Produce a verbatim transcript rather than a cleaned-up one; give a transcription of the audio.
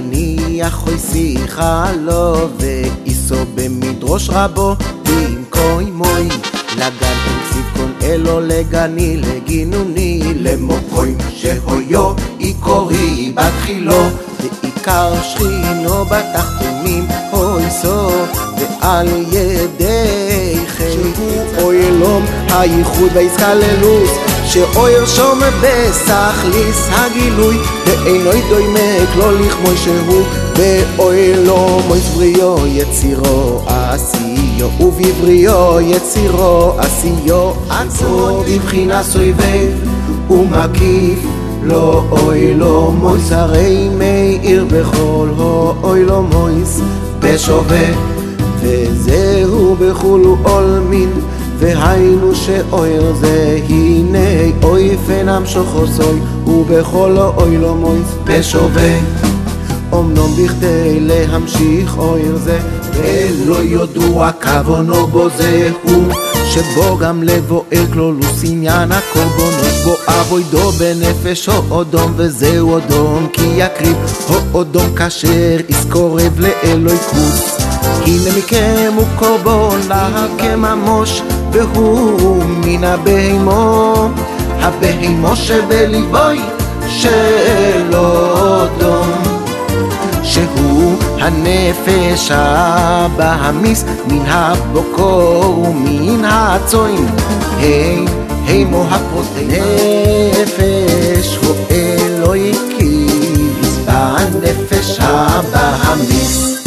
יניח חוי שיחה לו ואיסו במדרוש רבו במקוי מוי לגן אנציב כל אלו לגני לגינוני למוקוי שהויו איקורי בתחילו ועיקר שכינו בתחתונים אוי סוף ועל ידי שהוא אוי אלום הייחוד והיסקללוס שאויר שום בסחליס הגילוי ואינוי דוימק לא לכמוי שהוא ואוי לא מויס בריאו יצירו עשיו ובבריאו יצירו עשיו עצור בבחינה סויבב ומקיף לא אוי לא מויס הרי מאיר בכל אוי לא מויס בשווה וזהו בחולו עולמין והיינו שאויר זה הנה אוי פנם שוחוסוי ובכל אוי לא מויס בשווה אמנום בכדי להמשיך אויר זה ולא יודוע כוונו בו זהו שבו גם לבוער כלולוס עניין הקורבנות בו אבוידו בנפש או אודום וזהו אודום כי יקריב או אודום כאשר יזכורב לאלוהי כוס הנה מכם הוא קורבון להקם עמוש והוא מן הבהמו הבהמו שבליבוי של אודום שהוא הנפש הבהמיס מן הבוקור ומן הצוין היי היי מו הפרוטי נפש הוא אלוהי כיס בנפש הבהמיס